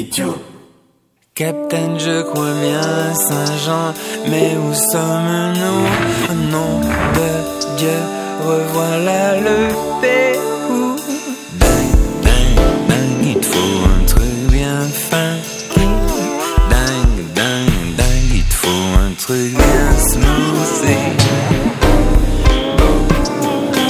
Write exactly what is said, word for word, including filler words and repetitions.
Capitaine, je crois bien Saint-Jean, mais où sommes-nous? Au nom de Dieu, revoilà le Pérou. Ding, ding, ding, il te faut un truc bien fin. Ding, ding, ding, il te faut un truc